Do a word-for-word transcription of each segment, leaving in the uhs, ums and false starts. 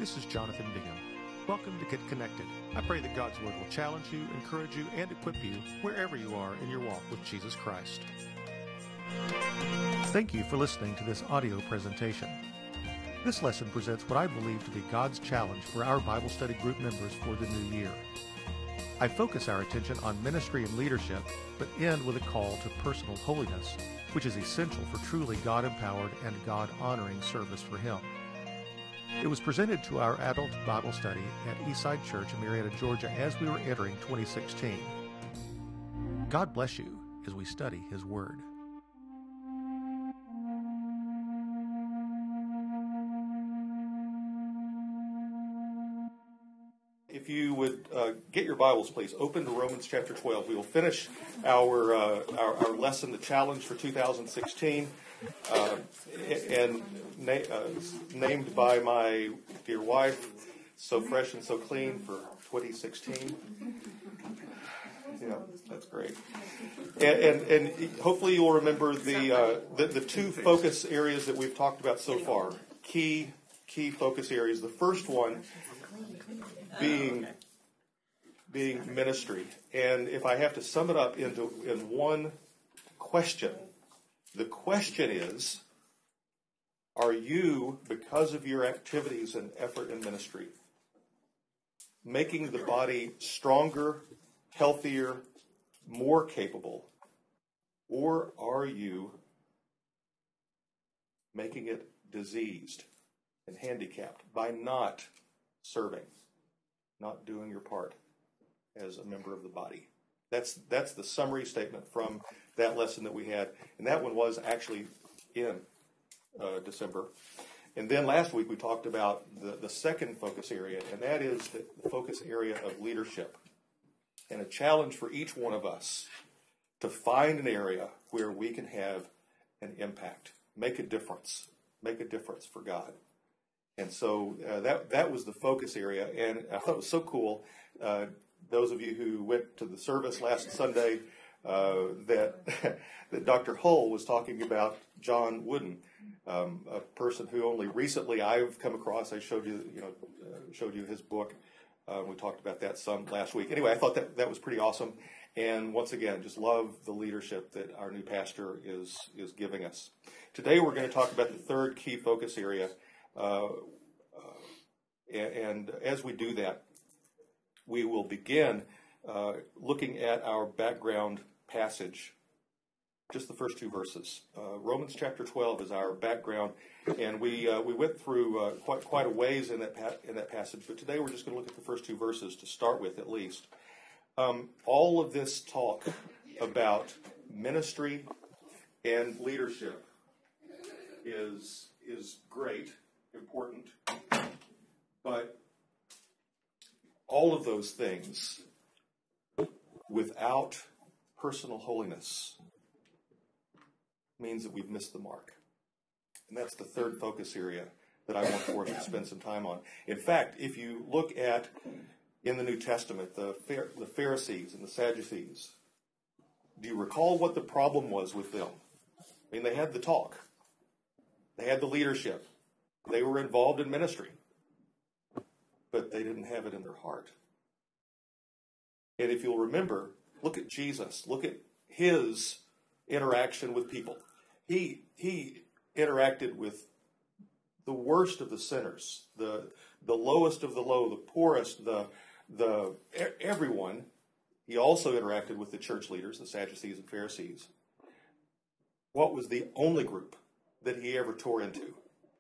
This is Jonathan Bingham. Welcome to Get Connected. I pray that God's Word will challenge you, encourage you, and equip you wherever you are in your walk with Jesus Christ. Thank you for listening to this audio presentation. This lesson presents what I believe to be God's challenge for our Bible study group members for the new year. I focus our attention on ministry and leadership, but end with a call to personal holiness, which is essential for truly God-empowered and God-honoring service for Him. It was presented to our adult Bible study at Eastside Church in Marietta, Georgia, as we were entering twenty sixteen. God bless you as we study His Word. If you would uh, get your Bibles, please, open to Romans chapter twelve. We will finish our, uh, our, our lesson, the challenge for two thousand sixteen, uh, and na- uh, named by my dear wife, So Fresh and So Clean for twenty sixteen. Yeah, that's great. And, and, and hopefully you'll remember the, uh, the the two focus areas that we've talked about so far. Key key focus areas. The first one being being ministry. And if I have to sum it up into in one question, the question is, are you, because of your activities and effort in ministry, making the body stronger, healthier, more capable, or are you making it diseased and handicapped by not serving, not doing your part as a member of the body? That's that's the summary statement from that lesson that we had, and that one was actually in uh, December. And then last week we talked about the, the second focus area, and that is the, the focus area of leadership, and a challenge for each one of us to find an area where we can have an impact, make a difference, make a difference for God. And so uh, that that was the focus area, and I thought it was so cool. Uh, those of you who went to the service last Sunday, uh, that that Doctor Hull was talking about John Wooden, um, a person who only recently I've come across. I showed you, you know, uh, showed you his book. Uh, we talked about that some last week. Anyway, I thought that that was pretty awesome. And once again, just love the leadership that our new pastor is is giving us. Today, we're going to talk about the third key focus area. Uh, uh, and as we do that, we will begin uh, looking at our background passage, just the first two verses. Uh, Romans chapter twelve is our background, and we uh, we went through uh, quite quite a ways in that pa- in that passage. But today we're just going to look at the first two verses to start with, at least. Um, all of this talk about ministry and leadership is is great. Important, but all of those things without personal holiness means that we've missed the mark. And that's the third focus area that I want for us to spend some time on. In fact, if you look at in the New Testament, the the Pharisees and the Sadducees, do you recall what the problem was with them? I mean, they had the talk. They had the leadership. They were involved in ministry, but they didn't have it in their heart. And if you'll remember, look at Jesus. Look at his interaction with people. He he interacted with the worst of the sinners, the the lowest of the low, the poorest, the the everyone. He also interacted with the church leaders, the Sadducees and Pharisees. What was the only group that he ever tore into?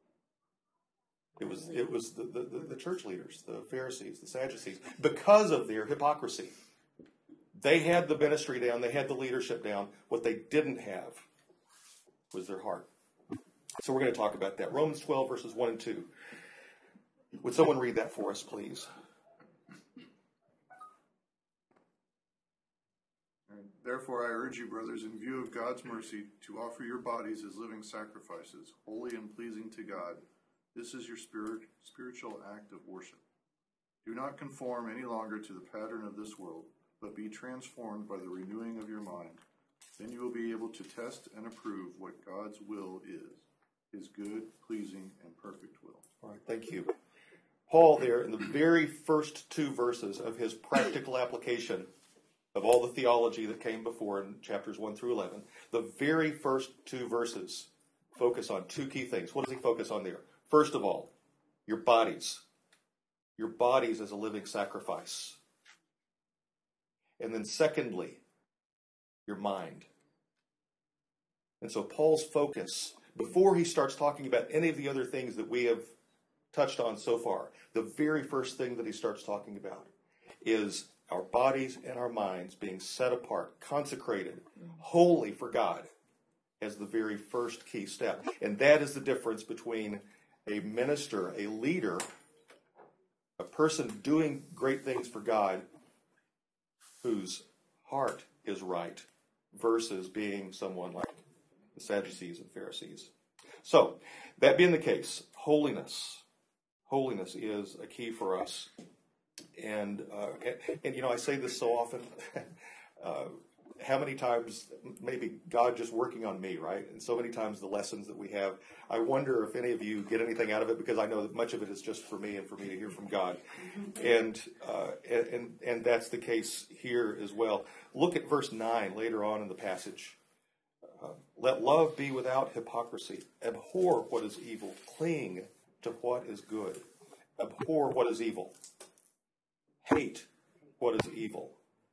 It was it was the, the, the church leaders, the Pharisees, the Sadducees, because of their hypocrisy. They had the ministry down, they had the leadership down. What they didn't have was their heart. So we're going to talk about that. Romans twelve, verses one and two. Would someone read that for us, please? Therefore, I urge you, brothers, in view of God's mercy, to offer your bodies as living sacrifices, holy and pleasing to God. This is your spirit, spiritual act of worship. Do not conform any longer to the pattern of this world, but be transformed by the renewing of your mind. Then you will be able to test and approve what God's will is, his good, pleasing, and perfect will. All right, thank you. Paul there in the very first two verses of his practical application of all the theology that came before in chapters one through eleven, the very first two verses focus on two key things. What does he focus on there? First of all, your bodies. Your bodies as a living sacrifice. And then secondly, your mind. And so Paul's focus, before he starts talking about any of the other things that we have touched on so far, the very first thing that he starts talking about is our bodies and our minds being set apart, consecrated, wholly for God as the very first key step. And that is the difference between a minister, a leader, a person doing great things for God whose heart is right versus being someone like the Sadducees and Pharisees. So, that being the case, holiness. Holiness is a key for us. And, uh, and, and you know, I say this so often. uh, how many times, maybe God just working on me, right? And so many times the lessons that we have, I wonder if any of you get anything out of it, because I know that much of it is just for me and for me to hear from God. And, uh, and, and that's the case here as well. Look at verse nine later on in the passage. Uh, Let love be without hypocrisy. Abhor what is evil. Cling to what is good. Abhor what is evil. Hate what is evil.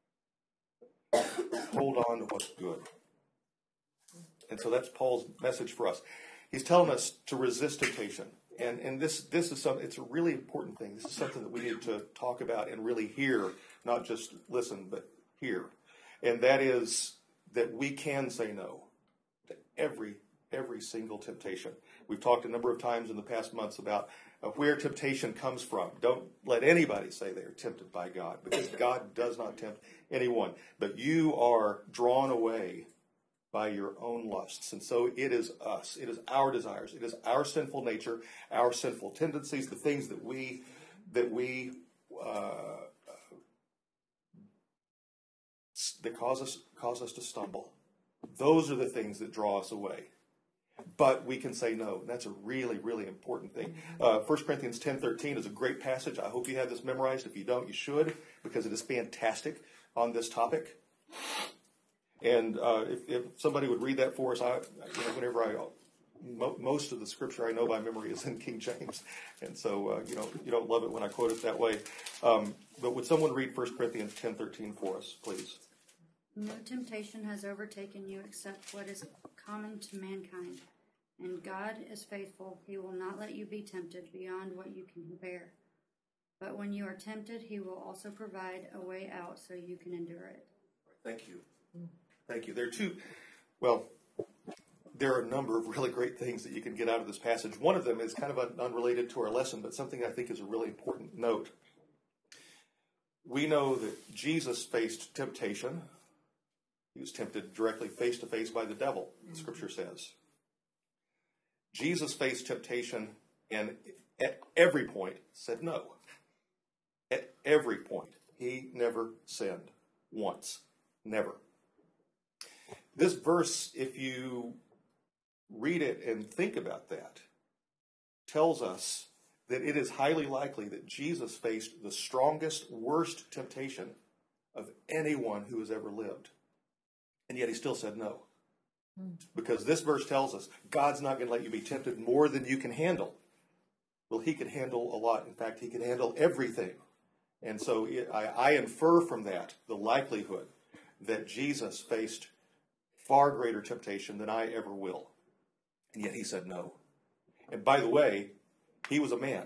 Hold on to what's good. And so that's Paul's message for us. He's telling us to resist temptation. And and this this is something, it's a really important thing. This is something that we need to talk about and really hear, not just listen, but hear. And that is that we can say no to every every single temptation. We've talked a number of times in the past months about uh, where temptation comes from. Don't let anybody say they are tempted by God, because God does not tempt anyone. But you are drawn away by your own lusts. And so it is us. It is our desires. It is our sinful nature, our sinful tendencies, the things that we that we uh, that cause us cause us to stumble. Those are the things that draw us away. But we can say no. That's a really, really important thing. Uh, First Corinthians ten thirteen is a great passage. I hope you have this memorized. If you don't, you should, because it is fantastic on this topic. And uh, if, if somebody would read that for us, I, you know, whenever I, mo- most of the scripture I know by memory is in King James, and so uh, you know you don't love it when I quote it that way. Um, but would someone read First Corinthians ten thirteen for us, please? No temptation has overtaken you except what is common to mankind. And God is faithful. He will not let you be tempted beyond what you can bear. But when you are tempted, he will also provide a way out so you can endure it. Thank you. Thank you. There are two, well, there are a number of really great things that you can get out of this passage. One of them is kind of unrelated to our lesson, but something I think is a really important note. We know that Jesus faced temptation. He was tempted directly face to face by the devil, the scripture says. Jesus faced temptation and at every point said no. At every point. He never sinned once. Never. This verse, if you read it and think about that, tells us that it is highly likely that Jesus faced the strongest, worst temptation of anyone who has ever lived. And yet he still said no. Because this verse tells us God's not going to let you be tempted more than you can handle. Well, he could handle a lot. In fact, he could handle everything. And so it, I, I infer from that the likelihood that Jesus faced far greater temptation than I ever will. And yet he said no. And by the way, he was a man.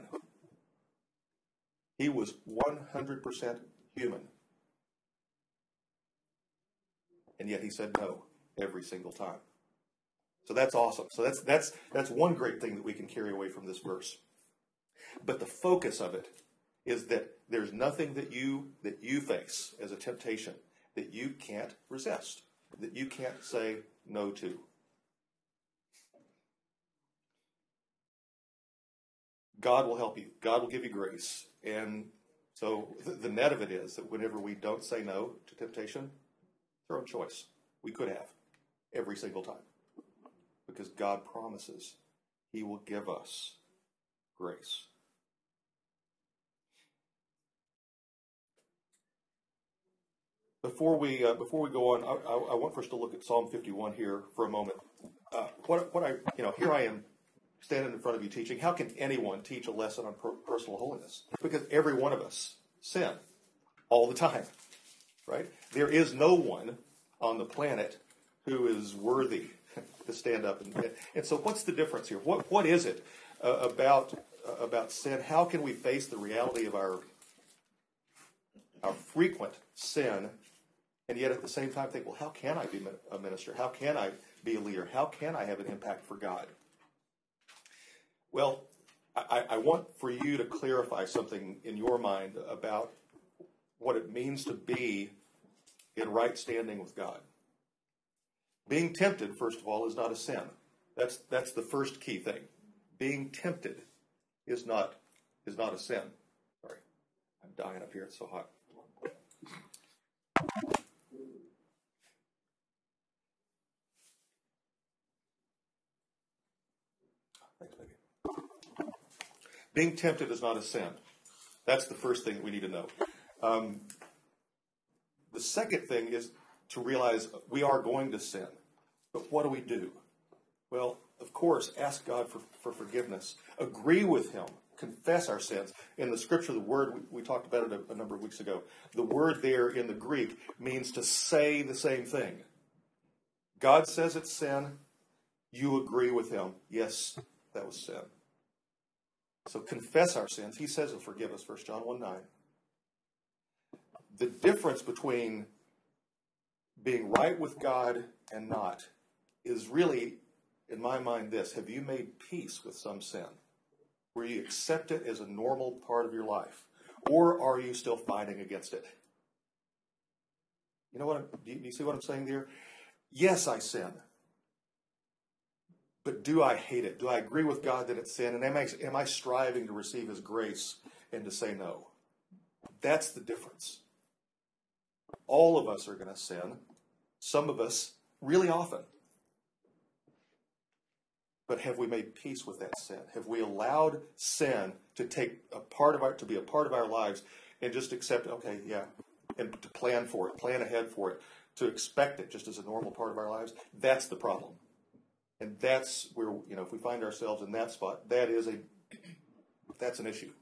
He was one hundred percent human. And yet he said no every single time. So that's awesome. So that's that's that's one great thing that we can carry away from this verse. But the focus of it is that there's nothing that you that you face as a temptation that you can't resist, that you can't say no to. God will help you. God will give you grace. And so the, the net of it is that whenever we don't say no to temptation, it's our own choice. We could have every single time. Because God promises he will give us grace. before we uh, before we go on, I, I, I want for us to look at Psalm fifty-one here for a moment. Uh, what what I you know here I am standing in front of you teaching. How can anyone teach a lesson on per- personal holiness? Because every one of us sin all the time, right? There is no one on the planet who is worthy to stand up and and so what's the difference here? What what is it uh, about uh, about sin? How can we face the reality of our our frequent sin, and yet at the same time think, well, how can I be a minister? How can I be a leader? How can I have an impact for God? Well, I, I want for you to clarify something in your mind about what it means to be in right standing with God. Being tempted, first of all, is not a sin. That's that's the first key thing. Being tempted is not is not a sin. Sorry, I'm dying up here. It's so hot. Thanks, baby. Being tempted is not a sin. That's the first thing we need to know. Um, the second thing is to realize we are going to sin. But what do we do? Well, of course, ask God for, for forgiveness. Agree with Him. Confess our sins. In the scripture, the word, we, we talked about it a, a number of weeks ago, the word there in the Greek means to say the same thing. God says it's sin. You agree with Him. Yes, that was sin. So confess our sins. He says He'll forgive us, First John one nine. The difference between being right with God and not is really, in my mind, this. Have you made peace with some sin? Where you accept it as a normal part of your life? Or are you still fighting against it? You know what? I'm, do, you, do you see what I'm saying there? Yes, I sin. But do I hate it? Do I agree with God that it's sin? And am I, am I striving to receive His grace and to say no? That's the difference. All of us are going to sin. Some of us really often. But have we made peace with that sin? Have we allowed sin to take a part of our to be a part of our lives and just accept, okay, yeah, and to plan for it, plan ahead for it, to expect it just as a normal part of our lives? That's the problem. And that's where, you know, if we find ourselves in that spot, that is a that's an issue.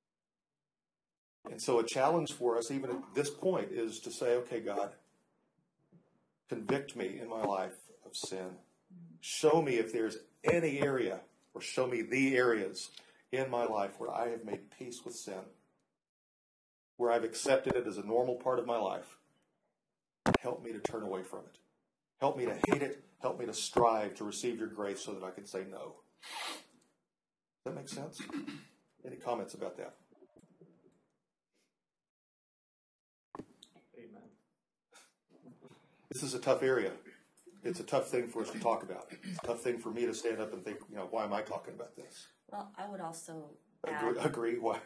And so a challenge for us, even at this point, is to say, okay, God, convict me in my life of sin. Show me if there's any area, or show me the areas in my life where I have made peace with sin, where I've accepted it as a normal part of my life. Help me to turn away from it. Help me to hate it. Help me to strive to receive your grace so that I can say no. Does that make sense? Any comments about that? Amen. This is a tough area. It's a tough thing for us to talk about. It's a tough thing for me to stand up and think, you know, why am I talking about this? Well, I would also Agree? add, agree. Why?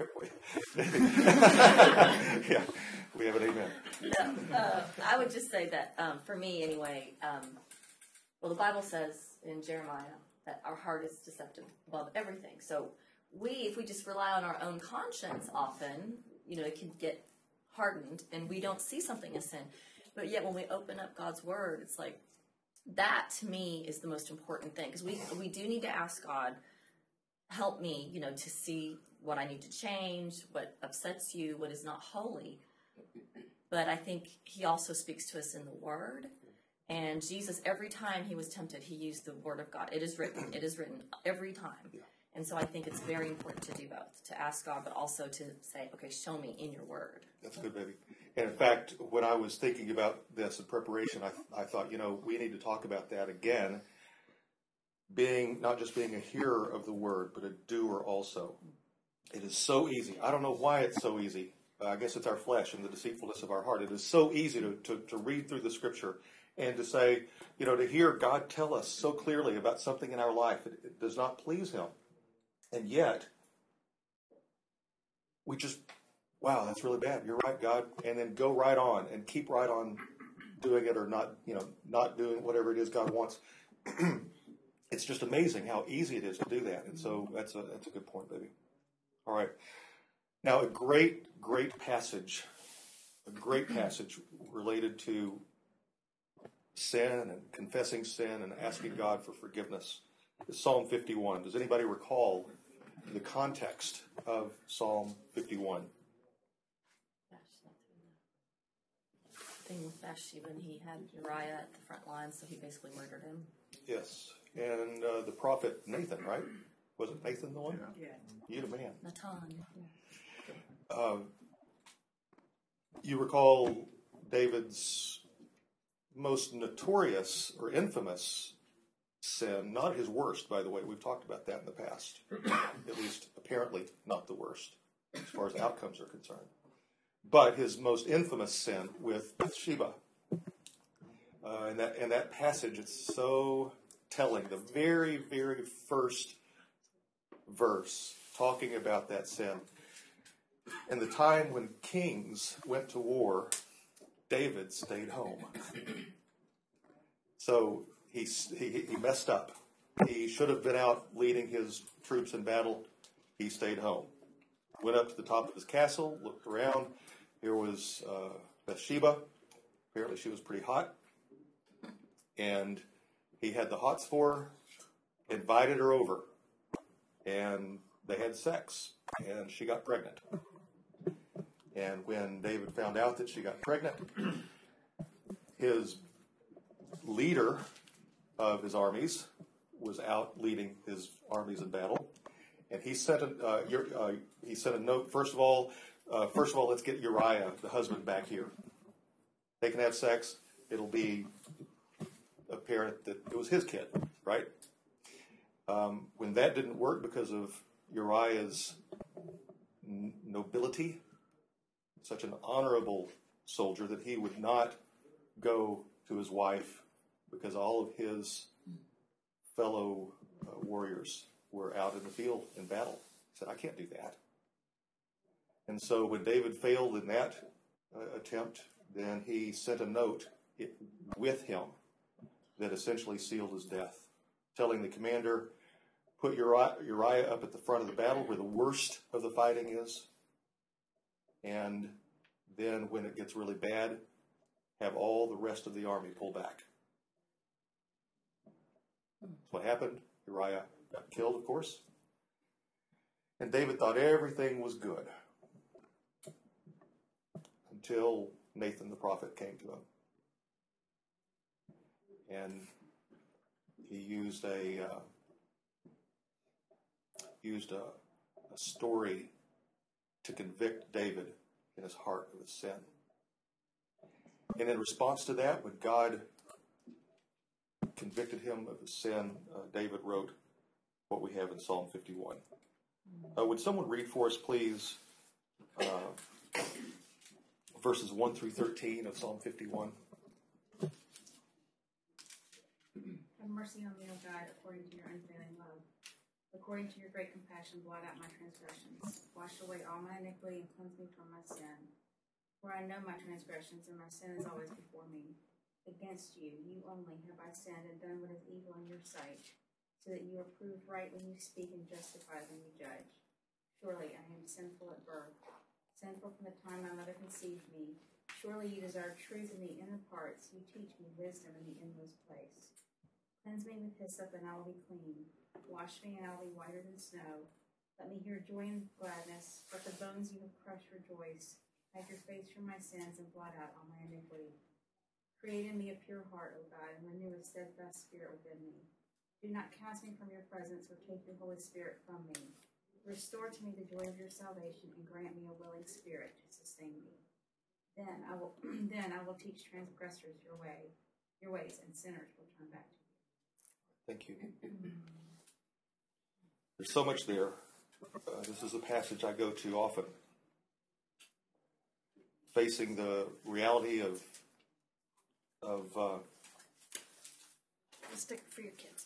Yeah, we have an amen. no, uh, I would just say that um, for me anyway, um, well, the Bible says in Jeremiah that our heart is deceptive above everything. So we, if we just rely on our own conscience often, you know, it can get hardened and we don't see something as sin. But yet when we open up God's Word, it's like, that to me is the most important thing, because we we do need to ask God, help me, you know, to see what I need to change, what upsets you, what is not holy. But I think He also speaks to us in the Word. And Jesus, every time He was tempted, He used the Word of God. It is written. It is written every time. And so I think it's very important to do both, to ask God, but also to say, okay, show me in your Word. That's good, baby. And in fact, when I was thinking about this in preparation, I, I thought, you know, we need to talk about that again. Being, not just being a hearer of the Word, but a doer also. It is so easy. I don't know why it's so easy. Uh, I guess it's our flesh and the deceitfulness of our heart. It is so easy to, to, to read through the Scripture and to say, you know, to hear God tell us so clearly about something in our life that it does not please Him. And yet, we just, wow, that's really bad. You're right, God. And then go right on and keep right on doing it, or not, you know, not doing whatever it is God wants. It's just amazing how easy it is to do that. And so that's a, that's a good point, baby. All right. Now, a great, great passage a great passage related to sin and confessing sin and asking God for forgiveness is Psalm fifty-one. Does anybody recall the context of Psalm fifty-one? Thing with Bathsheba, and he had Uriah at the front line, so he basically murdered him. Yes, and uh, the prophet Nathan, right? Was it Nathan the one? Yeah. You the man. Natan. Uh, you recall David's most notorious or infamous sin, not his worst, by the way. We've talked about that in the past. At least apparently not the worst as far as outcomes are concerned. But his most infamous sin with Bathsheba. Uh, and, that, and that passage, it's so telling. The very, very first verse talking about that sin. In the time when kings went to war, David stayed home. So he, he, he messed up. He should have been out leading his troops in battle. He stayed home. Went up to the top of his castle, looked around. Here was uh, Bathsheba. Apparently she was pretty hot. And he had the hots for her, invited her over, and they had sex, and she got pregnant. And when David found out that she got pregnant, his leader of his armies was out leading his armies in battle, and he sent a uh, your, uh, he sent a note. First of all, uh, first of all, let's get Uriah, the husband, back here. They can have sex. It'll be apparent that it was his kid, right? Um, when that didn't work because of Uriah's n- nobility, such an honorable soldier that he would not go to his wife because all of his fellow uh, warriors were out in the field in battle. He said, I can't do that. And so when David failed in that uh, attempt, then he sent a note it, with him that essentially sealed his death, telling the commander, put Uriah, Uriah up at the front of the battle where the worst of the fighting is, and then when it gets really bad, have all the rest of the army pull back. That's what happened. Uriah got killed, of course. And David thought everything was good until Nathan the prophet came to him. And he used a uh, used a, a story to convict David in his heart of his sin. And in response to that, when God convicted him of his sin, uh, David wrote what we have in Psalm fifty-one. Uh, would someone read for us, please, uh, verses one through thirteen of Psalm fifty-one? Have mercy on me, O God, according to your unfailing love. According to your great compassion, blot out my transgressions. Wash away all my iniquity and cleanse me from my sin. For I know my transgressions, and my sin is always before me. Against you, you only, have I sinned and done what is evil in your sight, so that you are proved right when you speak and justified when you judge. Surely I am sinful at birth, sinful from the time my mother conceived me. Surely you desire truth in the inner parts. You teach me wisdom in the inmost place. Cleanse me with hyssop, and I will be clean. Wash me, and I will be whiter than snow. Let me hear joy and gladness. Let the bones you have crushed rejoice. Hide your face from my sins, and blot out all my iniquity. Create in me a pure heart, O God, and renew a steadfast spirit within me. Do not cast me from your presence, or take your Holy Spirit from me. Restore to me the joy of your salvation, and grant me a willing spirit to sustain me. Then I will, then I will teach transgressors your way, your ways, and sinners will turn back to you. Thank you. There's so much there. Uh, this is a passage I go to often. Facing the reality of of uh, A stick for your kids.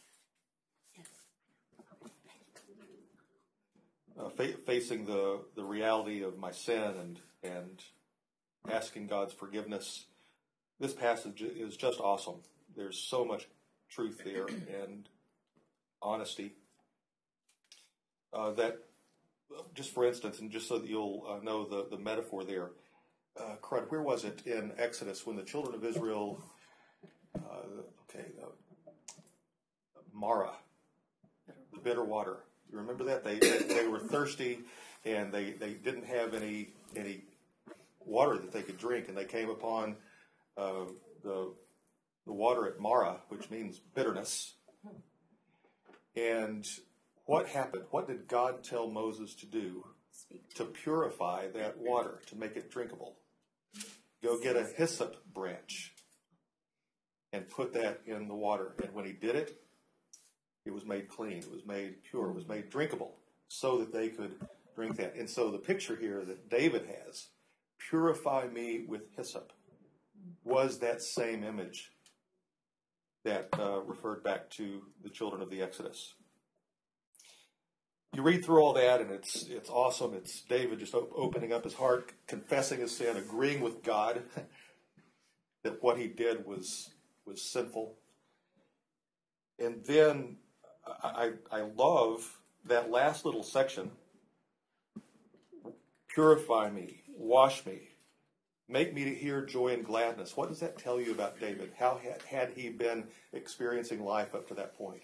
uh, fa- facing the, the reality of my sin and and asking God's forgiveness. This passage is just awesome. There's so much truth there and honesty. Uh, that, just for instance, and just so that you'll uh, know the, the metaphor there, uh, crud, where was it in Exodus when the children of Israel, uh, okay, uh, Mara, the bitter water. You remember that? They they were thirsty and they, they didn't have any any water that they could drink, and they came upon uh, the the water at Mara, which means bitterness. And what happened? What did God tell Moses to do to purify that water, to make it drinkable? Go get a hyssop branch and put that in the water. And when he did it, it was made clean. It was made pure. It was made drinkable so that they could drink that. And so the picture here that David has, purify me with hyssop, was that same image that uh, referred back to the children of the Exodus. You read through all that, and it's it's awesome. It's David just op- opening up his heart, confessing his sin, agreeing with God that what he did was was sinful. And then I, I love that last little section. Purify me, wash me, make me to hear joy and gladness. What does that tell you about David? How had, had he been experiencing life up to that point?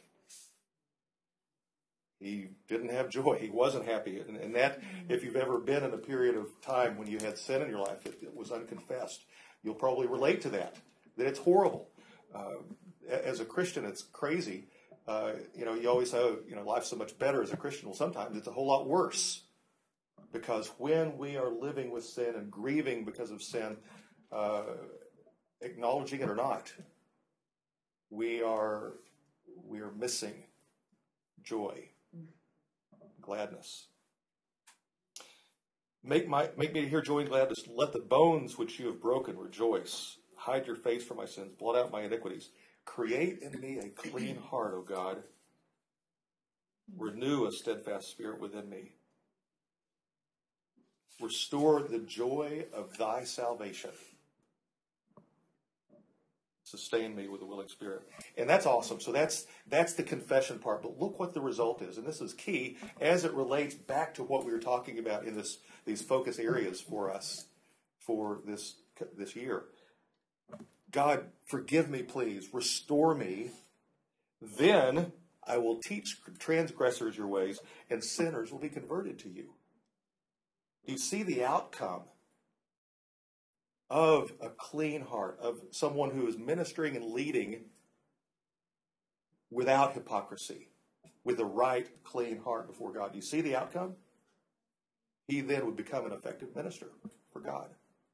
He didn't have joy. He wasn't happy. And, and that, if you've ever been in a period of time when you had sin in your life that, that was unconfessed, you'll probably relate to that, that it's horrible. Uh, as a Christian, it's crazy. Uh, you know, you always say, oh, you know, life's so much better as a Christian. Well, sometimes it's a whole lot worse. Because when we are living with sin and grieving because of sin, uh, acknowledging it or not, we are we are missing joy, gladness. Make my make me to hear joy and gladness. Let the bones which you have broken rejoice. Hide your face from my sins. Blot out my iniquities. Create in me a clean heart, O God. Renew a steadfast spirit within me. Restore the joy of thy salvation. Sustain me with a willing spirit. And that's awesome. So that's that's the confession part. But look what the result is. And this is key as it relates back to what we were talking about in this these focus areas for us for this this year. God, forgive me, please. Restore me. Then I will teach transgressors your ways, and sinners will be converted to you. You see the outcome of a clean heart, of someone who is ministering and leading without hypocrisy, with a right, clean heart before God. You see the outcome? He then would become an effective minister for God.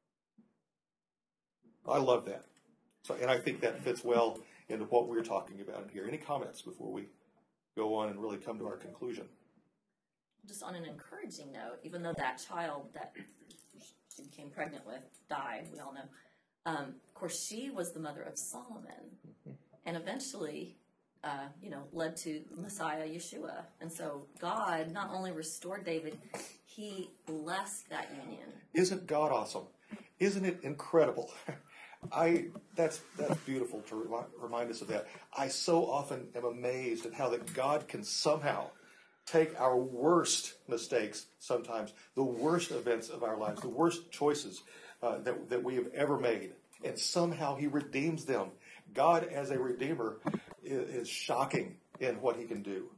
I love that. So, and I think that fits well into what we're talking about here. Any comments before we go on and really come to our conclusion? Just on an encouraging note, even though that child that she became pregnant with died, we all know, um, of course, she was the mother of Solomon, mm-hmm. and eventually, uh, you know, led to Messiah Yeshua. And so God not only restored David, he blessed that union. Isn't God awesome? Isn't it incredible? I that's that's beautiful to remind, remind us of that. I so often am amazed at how that God can somehow take our worst mistakes, sometimes the worst events of our lives, the worst choices uh, that, that we have ever made, and somehow he redeems them. God as a redeemer is, is shocking in what he can do.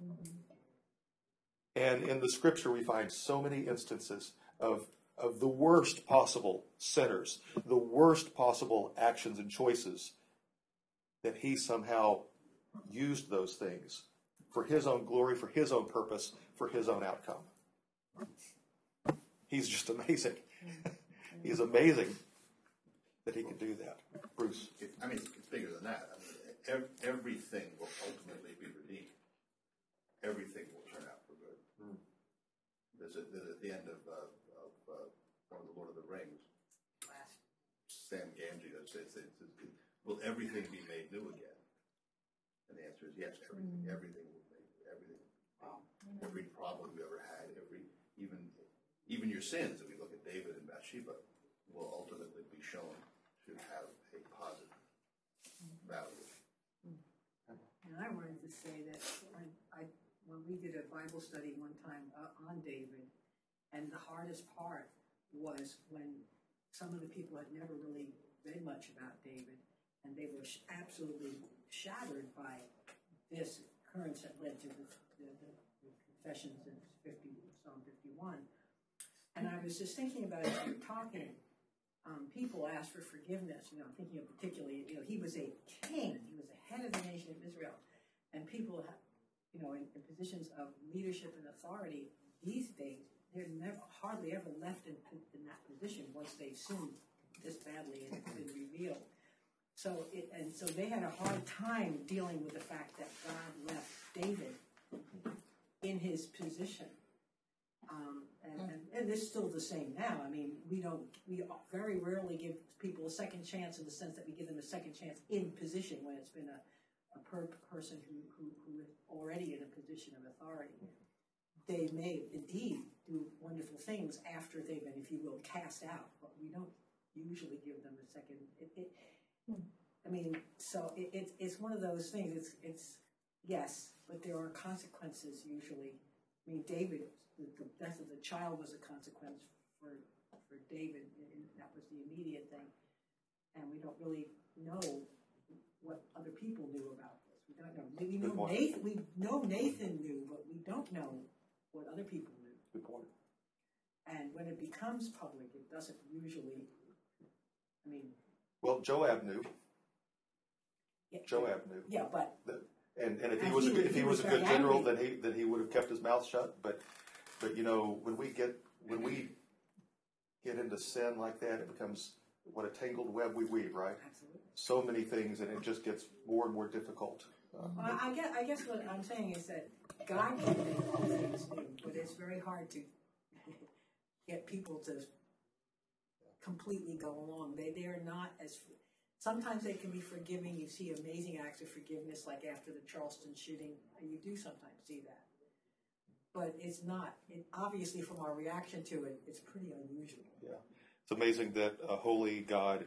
And in the scripture we find so many instances of, of the worst possible sinners, the worst possible actions and choices, that he somehow used those things for his own glory, for his own purpose, for his own outcome. He's just amazing. He's amazing that he can do that. Bruce? It, I mean, it's bigger than that. I mean, ev- everything will ultimately be redeemed. Everything will turn out for good. Mm. There's, a, there's at the end of, uh, of uh, one of the Lord of the Rings, Sam Gamgee says, will everything be made new again? And the answer is yes, everything. Mm. Everything will make everything. Wow. Every problem you ever had, every even even your sins, if we look at David and Bathsheba, will ultimately be shown to have a positive value. And I wanted to say that when I when we did a Bible study one time uh, on David, and the hardest part was when some of the people had never really read much about David, and they were sh- absolutely shattered by this occurrence that led to the, the, the, the confessions in fifty, Psalm fifty-one. And I was just thinking about it as we were talking. Um, people ask for forgiveness. You know, I'm thinking of particularly, you know, he was a king. He was the head of the nation of Israel. And people, have, you know, in, in positions of leadership and authority these days, they're never, hardly ever left in, in that position once they've sinned this badly and it's been revealed. So, it, and so they had a hard time dealing with the fact that God left David in his position. Um, and, and, and it's still the same now. I mean, we don't, we very rarely give people a second chance in the sense that we give them a second chance in position when it's been a, a per person who, who, who is already in a position of authority. They may indeed do wonderful things after they've been, if you will, cast out, but we don't usually give them a second. It, it, I mean, so it, it, it's one of those things. It's, it's yes, but there are consequences usually. I mean, David, the, the death of the child was a consequence for for David, and that was the immediate thing. And we don't really know what other people knew about this. We don't know. We know Nathan. We know Nathan knew, but we don't know what other people knew. Good point. And when it becomes public, it doesn't usually. I mean. Well, Joab knew. Yeah, Joab knew. Yeah, but. The, and and if he and was he, a good, if he, he was, was a good general, angry. then he then he would have kept his mouth shut. But but you know, when we get when we get into sin like that, it becomes what a tangled web we weave, right? Absolutely. So many things, and it just gets more and more difficult. Uh, Well, I guess, I guess what I'm saying is that God can make all things new, but it's very hard to get people to completely go along. They they are not as. Sometimes they can be forgiving. You see amazing acts of forgiveness, like after the Charleston shooting. You do sometimes see that, but it's not. It, obviously, from our reaction to it, it's pretty unusual. Yeah, it's amazing that a holy God,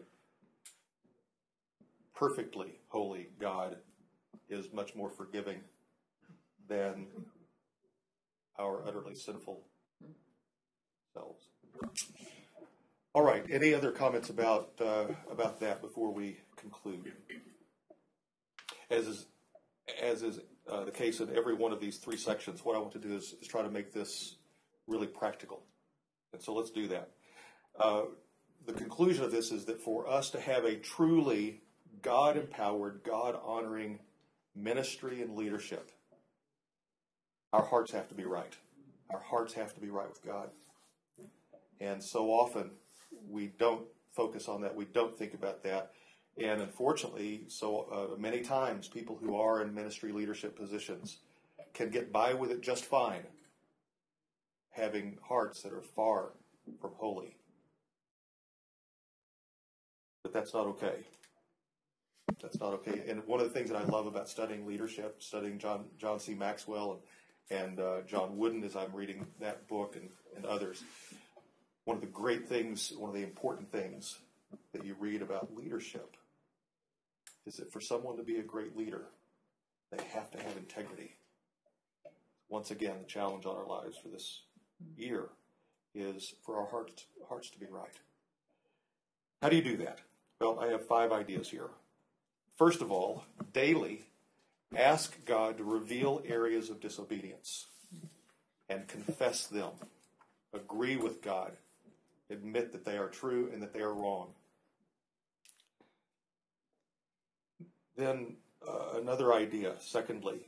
perfectly holy God, is much more forgiving than our utterly sinful selves. All right. Any other comments about uh, about that before we conclude? As is as is uh, the case in every one of these three sections, what I want to do is, is try to make this really practical, and so let's do that. Uh, the conclusion of this is that for us to have a truly God-empowered, God-honoring ministry and leadership, our hearts have to be right. Our hearts have to be right with God, and so often we don't focus on that. We don't think about that. And unfortunately, so uh, many times people who are in ministry leadership positions can get by with it just fine, having hearts that are far from holy. But that's not okay. That's not okay. And one of the things that I love about studying leadership, studying John John C. Maxwell and, and uh, John Wooden as I'm reading that book and, and others, one of the great things, one of the important things that you read about leadership is that for someone to be a great leader, they have to have integrity. Once again, the challenge on our lives for this year is for our hearts, hearts to be right. How do you do that? Well, I have five ideas here. First of all, daily, ask God to reveal areas of disobedience and confess them. Agree with God. Admit that they are true and that they are wrong. Then uh, another idea, secondly.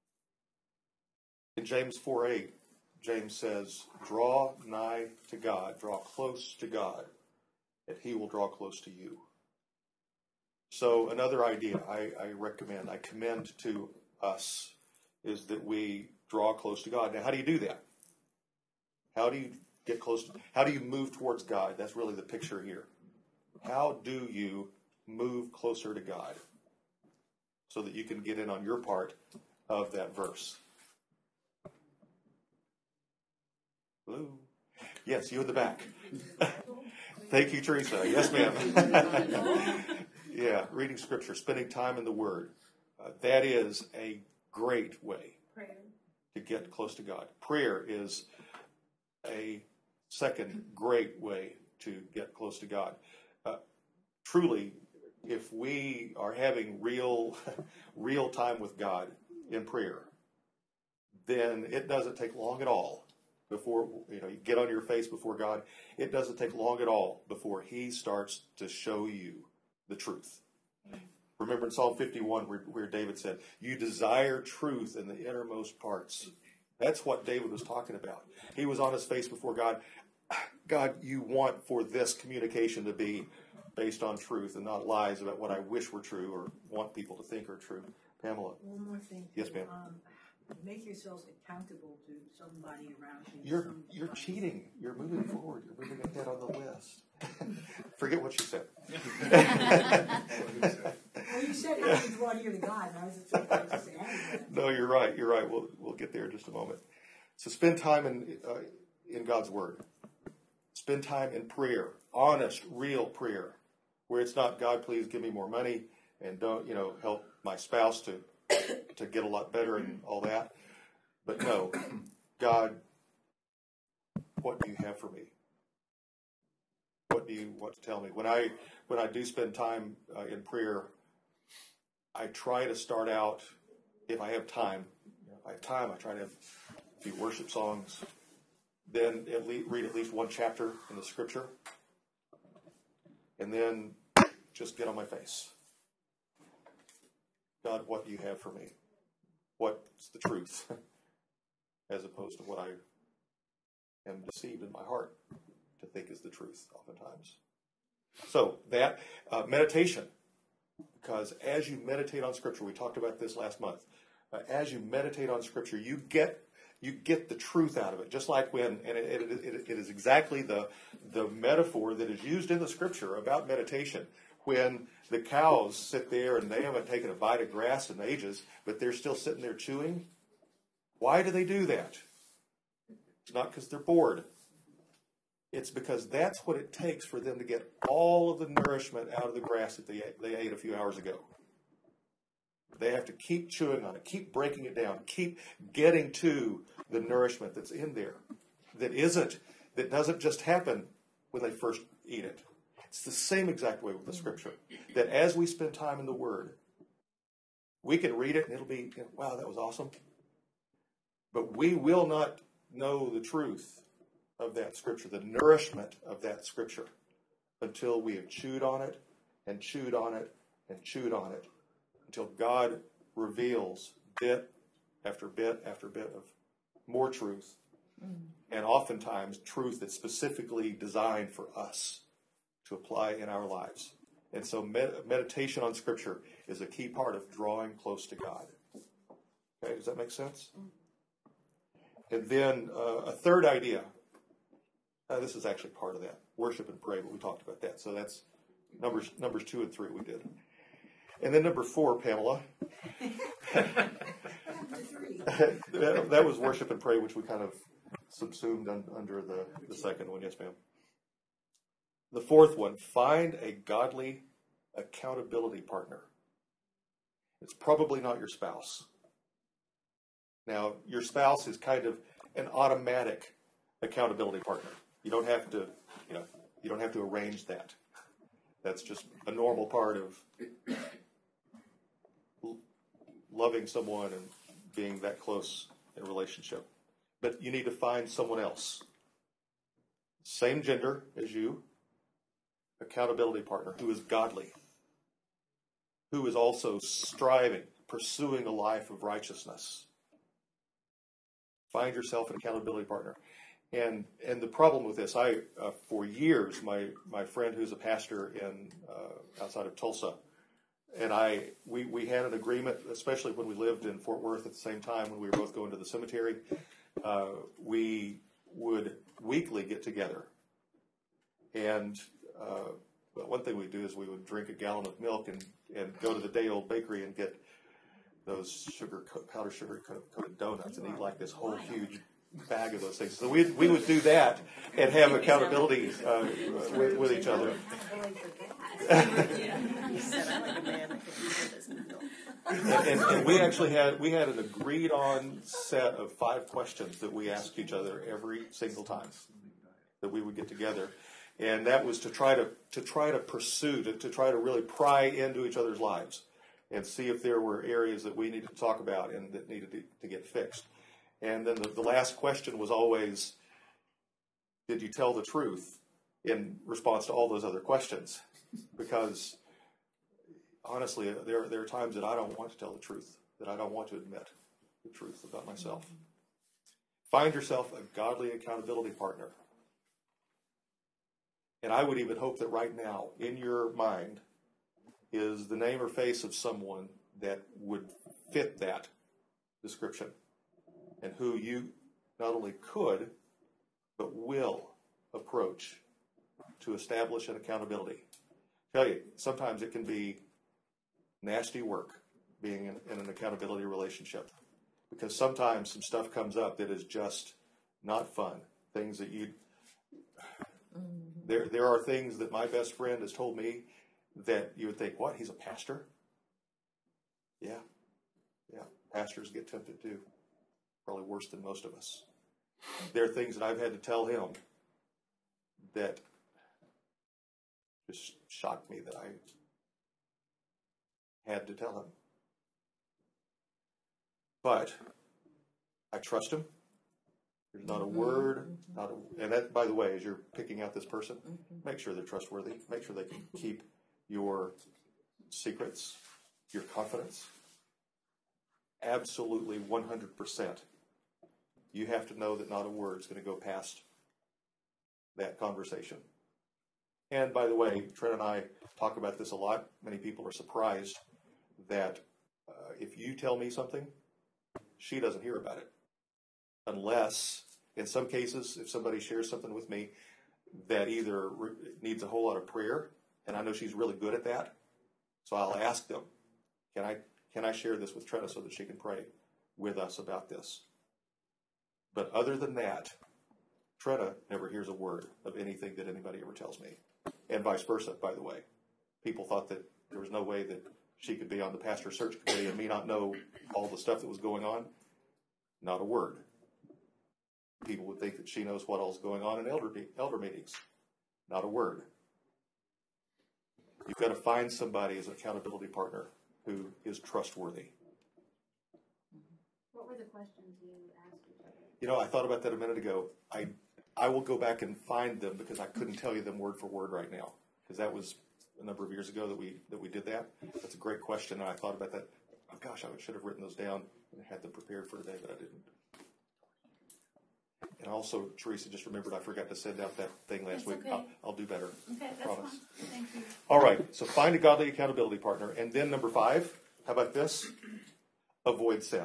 In James four eight, James says, draw nigh to God, draw close to God, and he will draw close to you. So another idea I, I recommend, I commend to us, is that we draw close to God. Now, how do you do that? How do you get close to, how do you move towards God? That's really the picture here. How do you move closer to God so that you can get in on your part of that verse? Hello? Yes, you in the back. Thank you, Teresa. Yes, ma'am. Yeah, reading scripture, spending time in the Word. Uh, that is a great way Prayer. to get close to God. Prayer is a second great way to get close to God. Uh, truly, if we are having real, real time with God in prayer, then it doesn't take long at all before, you know, you get on your face before God. It doesn't take long at all before He starts to show you the truth. Remember in Psalm fifty-one where, where David said, you desire truth in the innermost parts. That's what David was talking about. He was on his face before God. God, you want for this communication to be based on truth and not lies about what I wish were true or want people to think are true. Pamela. One more thing. Yes, ma'am. Um, make yourselves accountable to somebody around you. You're some- you're cheating. You're moving forward. You're moving ahead on the list. Forget what you said. Well, you said how you draw near to God, and I was just, I was just adding that. No, you're right. You're right. We'll we'll get there in just a moment. So spend time in uh, in God's Word. Spend time in prayer, honest, real prayer, where it's not God, please give me more money and don't you know help my spouse to to get a lot better and all that. But no, God, what do you have for me? What do you want to tell me? When I when I do spend time uh, in prayer, I try to start out, if I have time, you know, if I have time, I try to have a few worship songs, then at least read at least one chapter in the Scripture, and then just get on my face. God, what do you have for me? What's the truth? As opposed to what I am deceived in my heart to think is the truth oftentimes. So that, uh, meditation, because as you meditate on Scripture, we talked about this last month, uh, as you meditate on Scripture, you get you get the truth out of it, just like when, and it, it, it, it is exactly the, the metaphor that is used in the Scripture about meditation. When the cows sit there and they haven't taken a bite of grass in ages, but they're still sitting there chewing, why do they do that? It's not because they're bored. It's because that's what it takes for them to get all of the nourishment out of the grass that they ate, they ate a few hours ago. They have to keep chewing on it, keep breaking it down, keep getting to the nourishment that's in there that isn't, that doesn't just happen when they first eat it. It's the same exact way with the Scripture. That as we spend time in the Word, we can read it and it'll be, you know, wow, that was awesome. But we will not know the truth of that Scripture, the nourishment of that Scripture, until we have chewed on it and chewed on it and chewed on it, until God reveals bit after bit after bit of more truth, mm. and oftentimes truth that's specifically designed for us to apply in our lives. And so med- meditation on Scripture is a key part of drawing close to God. Okay, does that make sense? And then uh, a third idea. Uh, this is actually part of that. Worship and pray, but we talked about that. So that's numbers numbers two and three we did. And then number four, Pamela. that, that was worship and pray, which we kind of subsumed un, under the, the second one. Yes, ma'am. The fourth one, find a godly accountability partner. It's probably not your spouse. Now, your spouse is kind of an automatic accountability partner. You don't have to, you know, you don't have to arrange that. That's just a normal part of loving someone and being that close in a relationship. But you need to find someone else. Same gender as you. Accountability partner who is godly. Who is also striving, pursuing a life of righteousness. Find yourself an accountability partner. And and the problem with this, I uh, for years, my, my friend who's a pastor in uh, outside of Tulsa, and I we, we had an agreement, especially when we lived in Fort Worth at the same time when we were both going to the cemetery. Uh, we would weekly get together, and uh, well, one thing we do is we would drink a gallon of milk and, and go to the day old bakery and get those sugar powder sugar coated donuts and eat like this whole huge bag of those things. So we we would do that and have accountability uh, with, with each other. and, and, and we actually had we had an agreed on set of five questions that we asked each other every single time that we would get together. And that was to try to, to try to pursue, to, to try to really pry into each other's lives and see if there were areas that we needed to talk about and that needed to, to get fixed. And then the, the last question was always, did you tell the truth in response to all those other questions? Because honestly, there, there are times that I don't want to tell the truth, that I don't want to admit the truth about myself. Find yourself a godly accountability partner. And I would even hope that right now, in your mind, is the name or face of someone that would fit that description and who you not only could, but will approach to establish an accountability. I tell you, sometimes it can be nasty work being in, in an accountability relationship, because sometimes some stuff comes up that is just not fun. Things that you, there, there are things that my best friend has told me that you would think, what, he's a pastor? Yeah, yeah, pastors get tempted too. Probably worse than most of us. There are things that I've had to tell him that just shocked me that I had to tell him. But I trust him. There's not a word, not a, and that, by the way, as you're picking out this person, make sure they're trustworthy. Make sure they can keep your secrets, your confidence. Absolutely one hundred percent. You have to know that not a word is going to go past that conversation. And by the way, Trent and I talk about this a lot. Many people are surprised that uh, if you tell me something, she doesn't hear about it. Unless, in some cases, if somebody shares something with me that either re- needs a whole lot of prayer, and I know she's really good at that, so I'll ask them, can I can I share this with Trina so that she can pray with us about this? But other than that, Trina never hears a word of anything that anybody ever tells me. And vice versa, by the way. People thought that there was no way that she could be on the pastor search committee and me not know all the stuff that was going on. Not a word. People would think that she knows what all's going on in elder, elder meetings. Not a word. You've got to find somebody as an accountability partner who is trustworthy. What were the questions you asked each other? You know, I thought about that a minute ago. I I will go back and find them because I couldn't tell you them word for word right now, because that was a number of years ago that we that we did that. That's a great question, and I thought about that. Oh gosh, I should have written those down and had them prepared for today, but I didn't. And also, Teresa, just remembered I forgot to send out that thing last That's week. okay. I'll, I'll do better. Okay, that's Promise. fine. Thank you. All right, so find a godly accountability partner. And then number five, how about this? Avoid sin.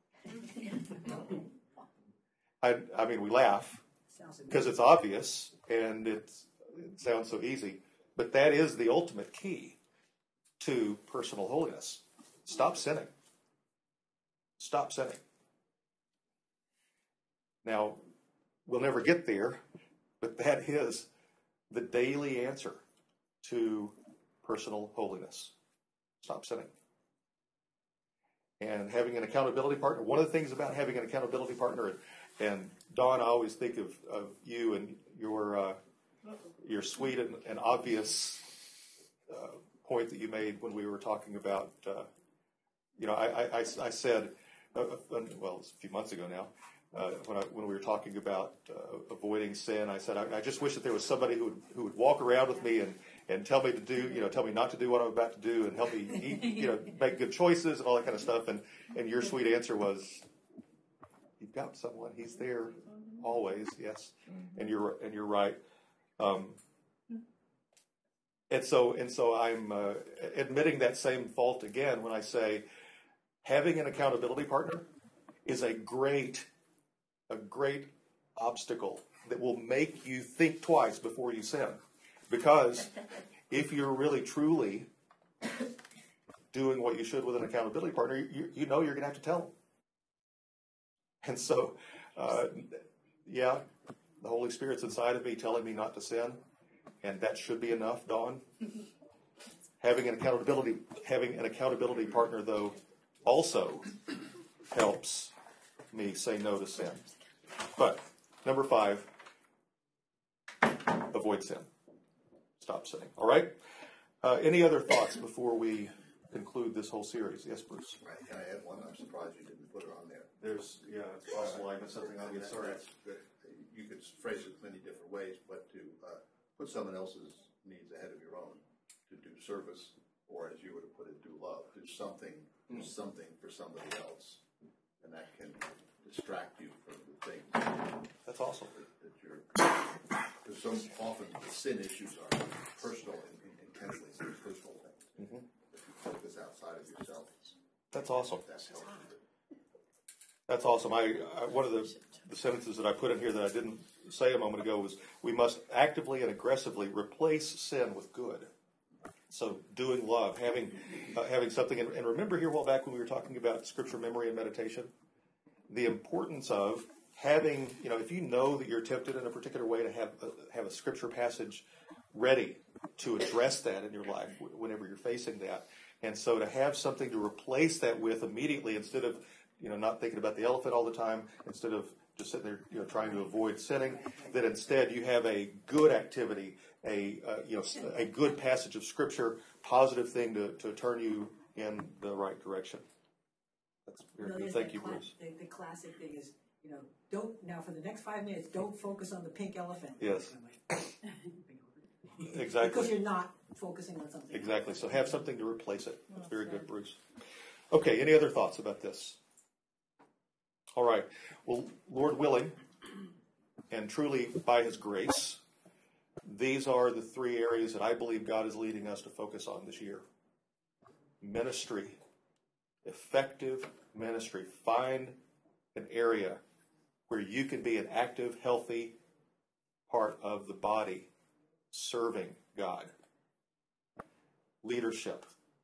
I, I mean, we laugh because it's obvious and it's, it sounds so easy, but that is the ultimate key to personal holiness. Stop sinning. Stop sinning. Now, we'll never get there, but that is the daily answer to personal holiness. Stop sinning. And having an accountability partner, one of the things about having an accountability partner, and Dawn, I always think of, of you and your uh, your sweet and, and obvious uh, point that you made when we were talking about, uh, you know, I, I, I said, uh, well, it's a few months ago now, Uh, when, I, when we were talking about uh, avoiding sin, I said, I, I just wish that there was somebody who would, who would walk around with me and, and tell me to do, you know, tell me not to do what I'm about to do and help me eat, you know, make good choices and all that kind of stuff. And, and your sweet answer was, you've got someone. He's there always. Yes. And you're, and you're right. Um, and so, and so I'm uh, admitting that same fault again when I say having an accountability partner is a great a great obstacle that will make you think twice before you sin. Because if you're really, truly doing what you should with an accountability partner, you, you know you're going to have to tell them. And so, uh, yeah, the Holy Spirit's inside of me telling me not to sin, and that should be enough, Dawn. Having an accountability, having an accountability partner, though, also helps me say no to sin. But number five, avoid sin. stop sinning. All right? Uh, any other thoughts before we conclude this whole series? Yes, Bruce. Right. Can I add one? I'm surprised you didn't put it on there. There's, yeah, it's possible I missed something on That- this. Sorry. that's good. You could phrase it many different ways, but to uh, put someone else's needs ahead of your own, to do service, or as you would have put it, do love, do something, do something for somebody else, and that can distract you from the things That's awesome. that, that you're. Because so often the sin issues are personal and, and intensely personal things. Mm-hmm. If you focus outside of yourself, That's awesome. that helps you. That's awesome. I, I one of the, the sentences that I put in here that I didn't say a moment ago was, we must actively and aggressively replace sin with good. So doing love, having uh, having something, and, and remember here a while back when we were talking about scripture memory and meditation, the importance of having, you know, if you know that you're tempted in a particular way, to have a, have a scripture passage ready to address that in your life whenever you're facing that. And so to have something to replace that with immediately, instead of, you know, not thinking about the elephant all the time, instead of just sitting there, you know, trying to avoid sinning, that instead you have a good activity, a uh, you know, a good passage of scripture, positive thing to, to turn you in the right direction. That's very No, good. there's Thank that you, cla- Bruce. The, the classic thing is, you know, don't, now for the next five minutes, don't focus on the pink elephant. Yes. Because Exactly. you're not focusing on something. Exactly. So have something to replace it. That's very good, Bruce. Okay, any other thoughts about this? All right. Well, Lord willing, and truly by His grace, these are the three areas that I believe God is leading us to focus on this year. Ministry. Effective ministry. Find an area where you can be an active, healthy part of the body serving God. Leadership.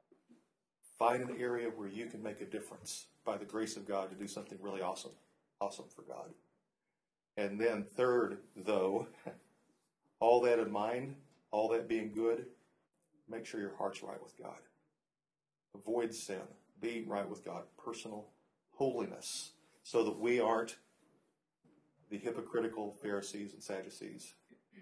Find an area where you can make a difference by the grace of God to do something really awesome, awesome for God. And then third, though, all that in mind, all that being good, make sure your heart's right with God. Avoid sin. Be right with God. Personal holiness, so that we aren't the hypocritical Pharisees and Sadducees.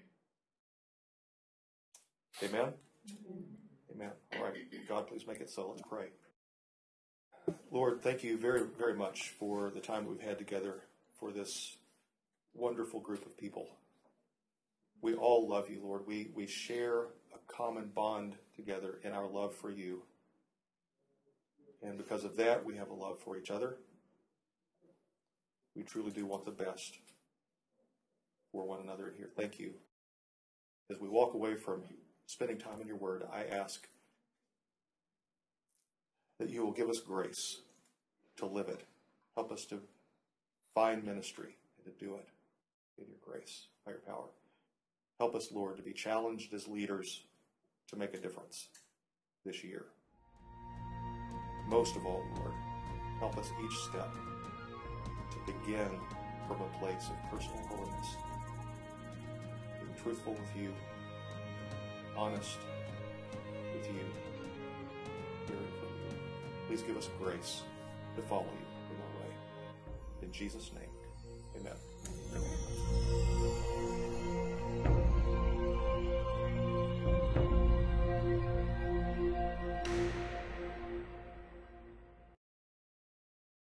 Amen? Amen. All right. God, please make it so. Let's pray. Lord, thank you very, very much for the time we've had together, for this wonderful group of people. We all love you, Lord. We, we share a common bond together in our love for you. And because of that, we have a love for each other. We truly do want the best for one another in here. Thank you. As we walk away from spending time in your word, I ask that you will give us grace to live it. Help us to find ministry and to do it in your grace, by your power. Help us, Lord, to be challenged as leaders to make a difference this year. Most of all, Lord, help us each step to begin from a place of personal holiness, being truthful with you, honest with you, hearing from you. Please give us grace to follow you in that way. In Jesus' name, amen.